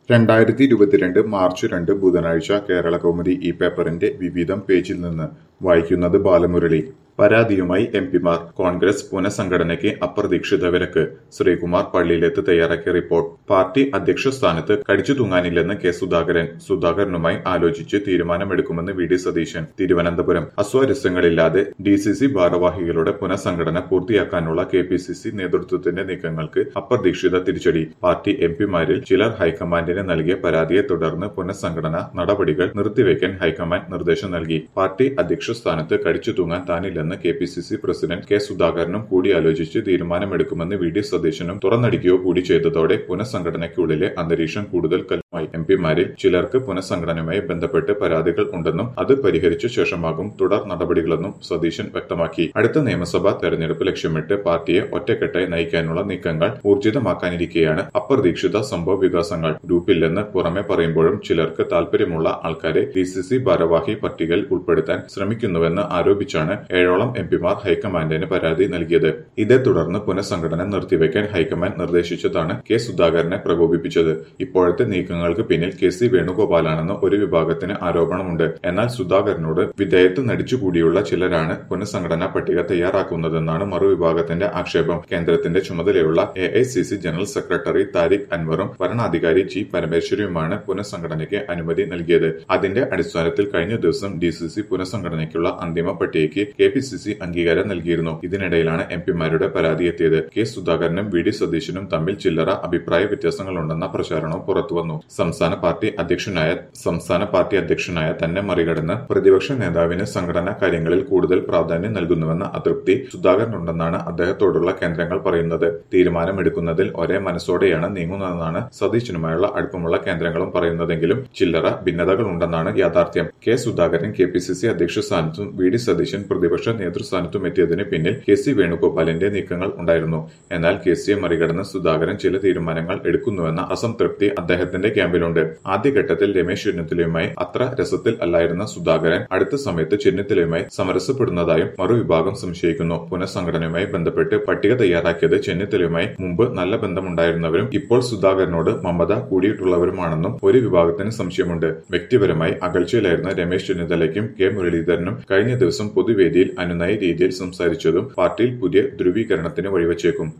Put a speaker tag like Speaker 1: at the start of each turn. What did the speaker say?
Speaker 1: 2022 March 2 ബുധനാഴ്ച കേരളകൗമുദി ഈ പേപ്പറിന്റെ വിവിധം പേജിൽ നിന്ന് വായിക്കുന്നത് ബാലമുരളി. പരാതിയുമായി എംപിമാർ, കോൺഗ്രസ് പുനഃസംഘടനയ്ക്ക് അപ്രതീക്ഷിത വിലക്ക്. ശ്രീകുമാർ പള്ളിയിലെത്ത് തയ്യാറാക്കിയ റിപ്പോർട്ട്. പാർട്ടി അധ്യക്ഷ സ്ഥാനത്ത് കടിച്ചു തൂങ്ങാനില്ലെന്ന് കെ സുധാകരൻ. സുധാകരനുമായി ആലോചിച്ച് തീരുമാനമെടുക്കുമെന്ന് വി ഡി സതീശൻ. തിരുവനന്തപുരം. അസ്വാരസ്യങ്ങളില്ലാതെ ഡിസിസി ഭാരവാഹികളുടെ പുനഃസംഘടന പൂർത്തിയാക്കാനുള്ള കെപിസിസി നേതൃത്വത്തിന്റെ നീക്കങ്ങൾക്ക് അപ്രതീക്ഷിത തിരിച്ചടി. പാർട്ടി എംപിമാരിൽ ചിലർ ഹൈക്കമാൻഡിന് നൽകിയ പരാതിയെ തുടർന്ന് പുനഃസംഘടന നടപടികൾ നിർത്തിവെക്കാൻ ഹൈക്കമാൻഡ് നിർദ്ദേശം നൽകി. പാർട്ടി അധ്യക്ഷ സ്ഥാനത്ത് കടിച്ചു തൂങ്ങാൻ താനില്ലെന്ന് കെപിസിസി പ്രസിഡന്റ് കെ സുധാകരനും കൂടിയാലോചിച്ച് തീരുമാനമെടുക്കുമെന്ന് വി ഡി സതീശനും തുറന്നടിക്കുകയോ കൂടി ചെയ്തതോടെ പുനഃസംഘടനയ്ക്കുള്ളിലെ അന്തരീക്ഷം കൂടുതൽ കലുമായി. എംപിമാരിൽ ചിലർക്ക് പുനഃസംഘടനയുമായി ബന്ധപ്പെട്ട് പരാതികൾ ഉണ്ടെന്നും അത് പരിഹരിച്ച ശേഷമാകും തുടർ നടപടികളെന്നും സതീശൻ വ്യക്തമാക്കി. അടുത്ത നിയമസഭാ തെരഞ്ഞെടുപ്പ് ലക്ഷ്യമിട്ട് പാർട്ടിയെ ഒറ്റക്കെട്ടായി നയിക്കാനുള്ള നീക്കങ്ങൾ ഊർജിതമാക്കാനിരിക്കെയാണ് അപ്രതീക്ഷിത സംഭവ വികാസങ്ങൾ. ഗ്രൂപ്പില്ലെന്ന് പുറമെ പറയുമ്പോഴും ചിലർക്ക് താൽപര്യമുള്ള ആൾക്കാരെ ഡിസിസി ഭാരവാഹി പട്ടികയിൽ ഉൾപ്പെടുത്താൻ ശ്രമിക്കുന്നുവെന്ന് ആരോപിച്ചാണ് 7ഓളം എംപിമാർ ഹൈക്കമാൻഡിന് പരാതി നൽകിയത്. ഇതേ തുടർന്ന് പുനഃസംഘടന നിർത്തിവെക്കാൻ ഹൈക്കമാൻഡ് നിർദ്ദേശിച്ചതാണ് കെ സുധാകരനെ പ്രകോപിപ്പിച്ചത്. ഇപ്പോഴത്തെ നീക്കങ്ങൾക്ക് പിന്നിൽ കെ സി വേണുഗോപാലാണെന്ന് ഒരു വിഭാഗത്തിന് ആരോപണമുണ്ട്. എന്നാൽ സുധാകരനോട് വിധേയത്വം നടിച്ചുകൂടിയുള്ള ചിലരാണ് പുനഃസംഘടനാ പട്ടിക തയ്യാറാക്കുന്നതെന്നാണ് മറുവിഭാഗത്തിന്റെ ആക്ഷേപം. കേന്ദ്രത്തിന്റെ ചുമതലയുള്ള എഐസിസി ജനറൽ സെക്രട്ടറി താരിഖ് അൻവറും വരണാധികാരി ജി പരമേശ്വരിയുമാണ് പുനഃസംഘടനയ്ക്ക് അനുമതി നൽകിയത്. അതിന്റെ അടിസ്ഥാനത്തിൽ കഴിഞ്ഞ ദിവസം ഡിസിസി പുനഃസംഘടനയ്ക്കുള്ള അന്തിമ പട്ടികയ്ക്ക് കെപിസിസി അംഗീകാരം നൽകിയിരുന്നു. ഇതിനിടയിലാണ് എംപിമാരുടെ പരാതിയെത്തിയത്. കെ സുധാകരനും വി ഡി സതീശനും തമ്മിൽ ചില്ലറ അഭിപ്രായ വ്യത്യാസങ്ങളുണ്ടെന്ന പ്രചാരണവും പുറത്തുവന്നു. സംസ്ഥാന പാർട്ടി അധ്യക്ഷനായ തന്നെ മറികടന്ന് പ്രതിപക്ഷ നേതാവിന് സംഘടനാ കാര്യങ്ങളിൽ കൂടുതൽ പ്രാധാന്യം നൽകുന്നുവെന്ന അതൃപ്തി സുധാകരനുണ്ടെന്നാണ് അദ്ദേഹത്തോടുള്ള കേന്ദ്രങ്ങൾ പറയുന്നത്. തീരുമാനമെടുക്കുന്നതിൽ ഒരേ മനസ്സോടെയാണ് നീങ്ങുന്നതെന്നാണ് സതീശനുമായുള്ള അടുപ്പമുള്ള കേന്ദ്രങ്ങളും പറയുന്നതെങ്കിലും ചില്ലറ ഭിന്നതകളുണ്ടെന്നാണ് യാഥാർത്ഥ്യം. കെ സുധാകരൻ കെപിസിസി അധ്യക്ഷ സ്ഥാനത്തും വി ഡി സതീശൻ പ്രതിപക്ഷ നേതൃസ്ഥാനത്തും എത്തിയതിന് പിന്നിൽ കെ സി വേണുഗോപാലിന്റെ നീക്കങ്ങൾ ഉണ്ടായിരുന്നു. എന്നാൽ കെ സിയെ മറികടന്ന് സുധാകരൻ ചില തീരുമാനങ്ങൾ എടുക്കുന്നുവെന്ന അസംതൃപ്തി അദ്ദേഹത്തിന്റെ ക്യാമ്പിലുണ്ട്. ആദ്യഘട്ടത്തിൽ രമേശ് ചെന്നിത്തലയുമായി അത്ര രസത്തിൽ അല്ലായിരുന്ന സുധാകരൻ അടുത്ത സമയത്ത് ചെന്നിത്തലയുമായി സമരസപ്പെടുന്നതായും മറുവിഭാഗം സംശയിക്കുന്നു. പുനഃസംഘടനയുമായി ബന്ധപ്പെട്ട് പട്ടിക തയ്യാറാക്കിയത് ചെന്നിത്തലയുമായി മുമ്പ് നല്ല ബന്ധമുണ്ടായിരുന്നവരും ഇപ്പോൾ സുധാകരനോട് മമത കൂടിയിട്ടുള്ളവരുമാണെന്നും ഒരു വിഭാഗത്തിന് സംശയമുണ്ട്. വ്യക്തിപരമായി അകൽച്ചയിലായിരുന്ന രമേശ് ചെന്നിത്തലയ്ക്കും കെ മുരളീധരനും കഴിഞ്ഞ ദിവസം പൊതുവേദിയിൽ അനുനയ രീതിയിൽ സംസാരിച്ചതും പാർട്ടിയിൽ പുതിയ ധ്രുവീകരണത്തിന് വഴിവെച്ചേക്കും.